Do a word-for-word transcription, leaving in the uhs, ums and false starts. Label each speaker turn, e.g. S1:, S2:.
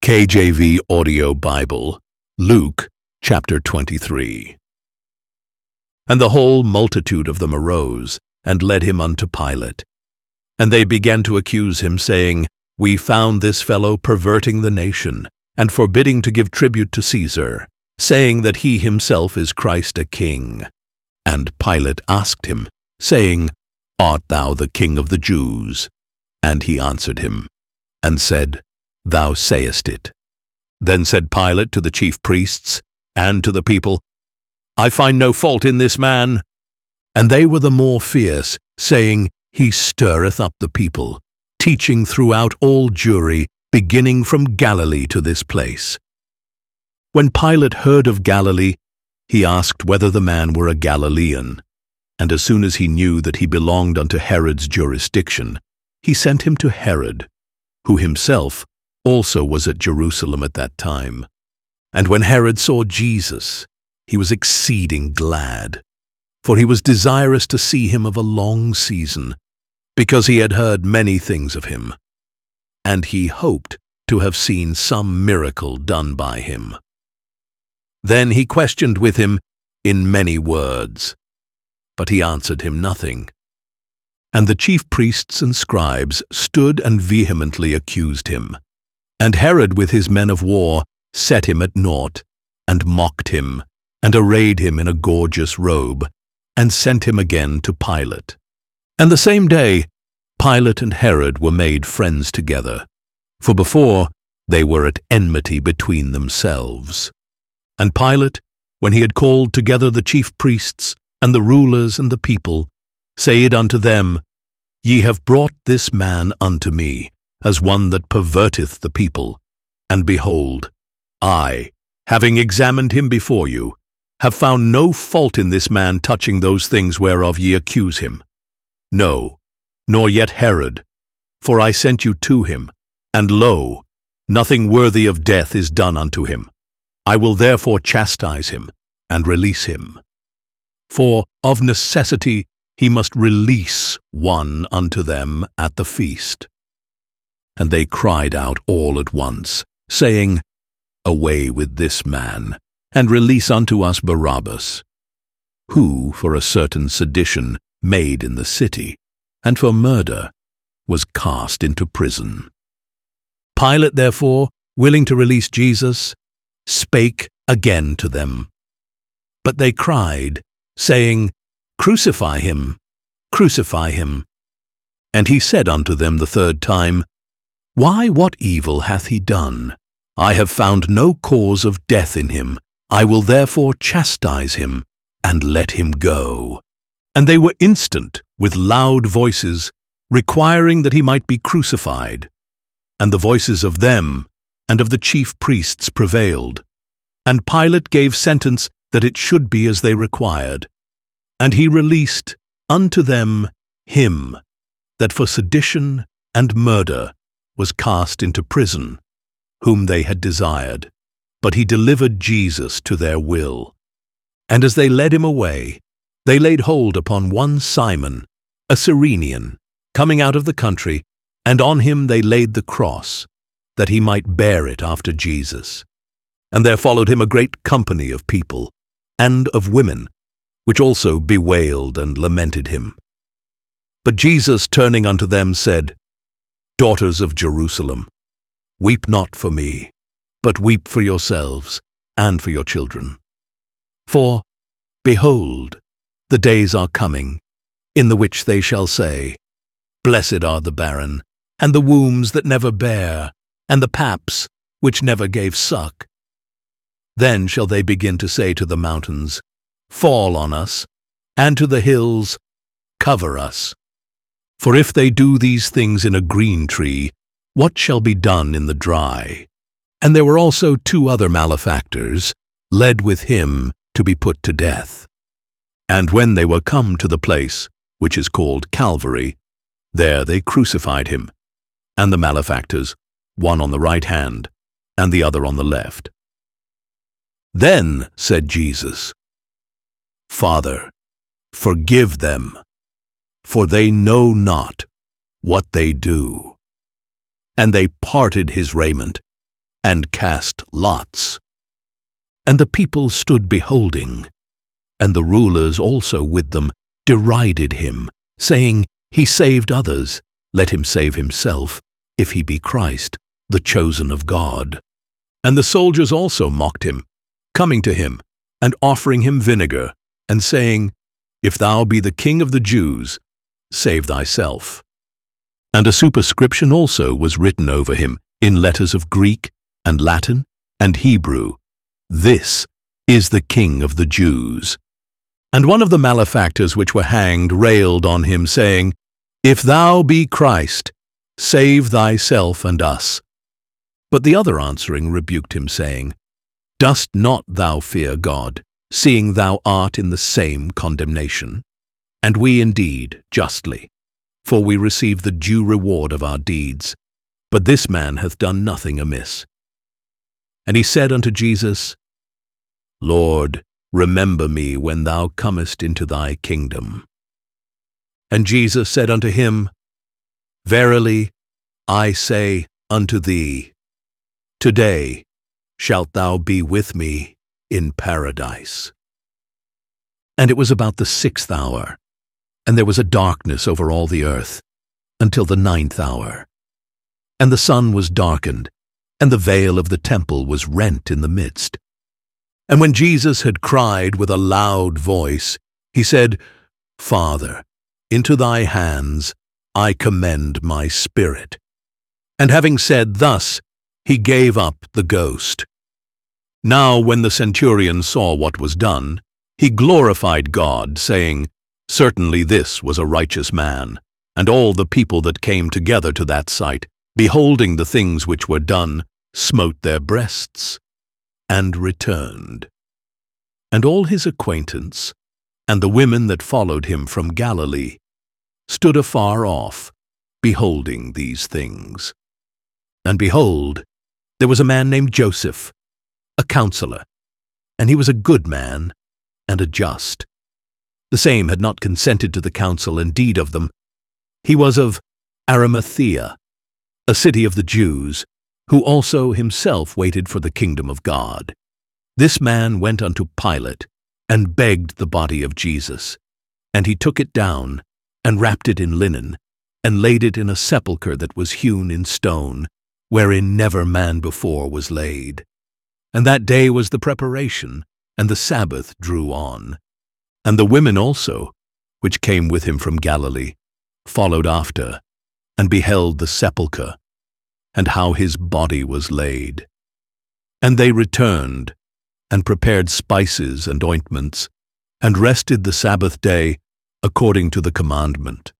S1: K J V Audio Bible, Luke chapter twenty-three. And the whole multitude of them arose, and led him unto Pilate. And they began to accuse him, saying, We found this fellow perverting the nation, and forbidding to give tribute to Caesar, saying that he himself is Christ a king. And Pilate asked him, saying, Art thou the king of the Jews? And he answered him, and said, Thou sayest it. Then said Pilate to the chief priests and to the people, I find no fault in this man. And they were the more fierce, saying, He stirreth up the people, teaching throughout all Jewry, beginning from Galilee to this place. When Pilate heard of Galilee, he asked whether the man were a Galilean. And as soon as he knew that he belonged unto Herod's jurisdiction, he sent him to Herod, who himself also was at Jerusalem at that time. And when Herod saw Jesus, he was exceeding glad, for he was desirous to see him of a long season, because he had heard many things of him, and he hoped to have seen some miracle done by him. Then he questioned with him in many words, but he answered him nothing. And the chief priests and scribes stood and vehemently accused him. And Herod with his men of war set him at naught, and mocked him, and arrayed him in a gorgeous robe, and sent him again to Pilate. And the same day Pilate and Herod were made friends together, for before they were at enmity between themselves. And Pilate, when he had called together the chief priests, and the rulers and the people, said unto them, Ye have brought this man unto me, as one that perverteth the people. And behold, I, having examined him before you, have found no fault in this man touching those things whereof ye accuse him. No, nor yet Herod, for I sent you to him, and lo, nothing worthy of death is done unto him. I will therefore chastise him, and release him. For of necessity he must release one unto them at the feast. And they cried out all at once, saying, Away with this man, and release unto us Barabbas, who for a certain sedition made in the city, and for murder was cast into prison. Pilate therefore, willing to release Jesus, spake again to them. But they cried, saying, Crucify him, crucify him. And he said unto them the third time, Why, what evil hath he done? I have found no cause of death in him. I will therefore chastise him, and let him go. And they were instant with loud voices, requiring that he might be crucified. And the voices of them and of the chief priests prevailed. And Pilate gave sentence that it should be as they required. And he released unto them him that for sedition and murder was cast into prison, whom they had desired. But he delivered Jesus to their will. And as they led him away, they laid hold upon one Simon, a Cyrenian, coming out of the country, and on him they laid the cross, that he might bear it after Jesus. And there followed him a great company of people, and of women, which also bewailed and lamented him. But Jesus, turning unto them, said, Daughters of Jerusalem, weep not for me, but weep for yourselves and for your children. For, behold, the days are coming, in the which they shall say, Blessed are the barren, and the wombs that never bare, and the paps which never gave suck. Then shall they begin to say to the mountains, Fall on us, and to the hills, Cover us. For if they do these things in a green tree, what shall be done in the dry? And there were also two other malefactors, led with him to be put to death. And when they were come to the place which is called Calvary, there they crucified him, and the malefactors, one on the right hand, and the other on the left. Then said Jesus, Father, forgive them, for they know not what they do. And they parted his raiment, and cast lots. And the people stood beholding, and the rulers also with them derided him, saying, He saved others, let him save himself, if he be Christ, the chosen of God. And the soldiers also mocked him, coming to him, and offering him vinegar, and saying, If thou be the King of the Jews, save thyself. And a superscription also was written over him in letters of Greek, and Latin, and Hebrew, This is the King of the Jews. And one of the malefactors which were hanged railed on him, saying, If thou be Christ, save thyself and us. But the other answering rebuked him, saying, Dost not thou fear God, seeing thou art in the same condemnation? And we indeed justly, for we receive the due reward of our deeds. But this man hath done nothing amiss. And he said unto Jesus, Lord, remember me when thou comest into thy kingdom. And Jesus said unto him, Verily I say unto thee, Today shalt thou be with me in paradise. And it was about the sixth hour, and there was a darkness over all the earth, until the ninth hour. And the sun was darkened, and the veil of the temple was rent in the midst. And when Jesus had cried with a loud voice, he said, Father, into thy hands I commend my spirit. And having said thus, he gave up the ghost. Now when the centurion saw what was done, he glorified God, saying, Certainly this was a righteous man. And all the people that came together to that sight, beholding the things which were done, smote their breasts, and returned. And all his acquaintance, and the women that followed him from Galilee, stood afar off, beholding these things. And behold, there was a man named Joseph, a counselor, and he was a good man and a just. The same had not consented to the counsel and deed of them. He was of Arimathea, a city of the Jews, who also himself waited for the kingdom of God. This man went unto Pilate, and begged the body of Jesus. And he took it down, and wrapped it in linen, and laid it in a sepulchre that was hewn in stone, wherein never man before was laid. And that day was the preparation, and the Sabbath drew on. And the women also, which came with him from Galilee, followed after, and beheld the sepulchre, and how his body was laid. And they returned, and prepared spices and ointments, and rested the Sabbath day according to the commandment.